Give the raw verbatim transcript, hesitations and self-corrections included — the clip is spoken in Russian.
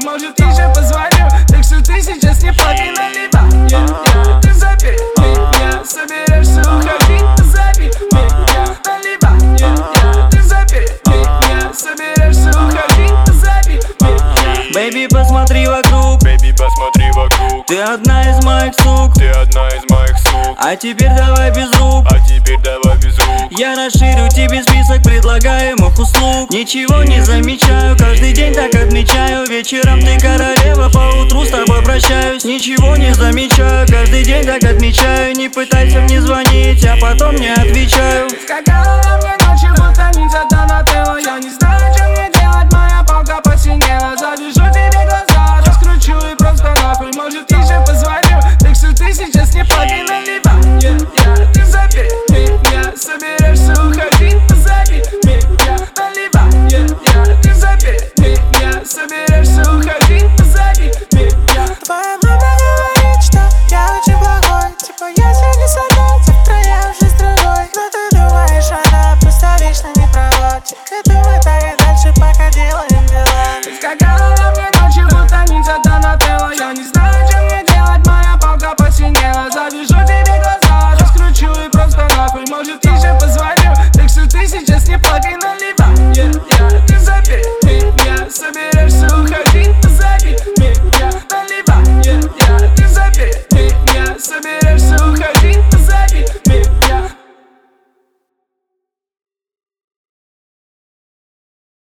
может ты же позвоню. Так что ты сейчас не плакай, наливай yeah. Ты забей меня, соберешься уходить. Забей меня, наливай yeah. Ты забей меня, соберешься уходить. Забей меня. Бэйби, посмотри вокруг, Бэйби, посмотри вокруг. ты одна из моих сук, Ты одна из моих сук. а теперь давай без рук. А теперь давай без рук. Я расширю тебе список предлагаемых услуг. Ничего не замечаю, каждый день так отмечаю. Вечером ты королева, поутру с тобой прощаюсь. Ничего не замечаю, каждый день так отмечаю. Не пытайся мне звонить, а потом не отвечаю. Скакала на мне ночью, будто ниндзя Донателло. Я не знаю, что мне делать, моя палка посинела. Завяжу тебе глаза, раскручу и просто нахуй. Может ты же позвоню, так что ты сейчас не плакай, наливай yeah. Ты забей меня, соберешься уходить. Забей меня, наливай yeah. Ты забей меня, соберешься уходить. Забей меня. Твоя мама говорит, что я очень плохой. Типа я сегодня с одной, завтра я уже с другой. Но ты думаешь, она просто вечно не права. Ты думай так и дальше, пока делаем дела. Скакала на мне ночью, будто ниндзя Донателло. Я не знаю, что мне делать, моя палка посинела. Завяжу тебе глаза, раскручу и просто нахуй. Может ты же позвоню, так что ты сейчас не плакай.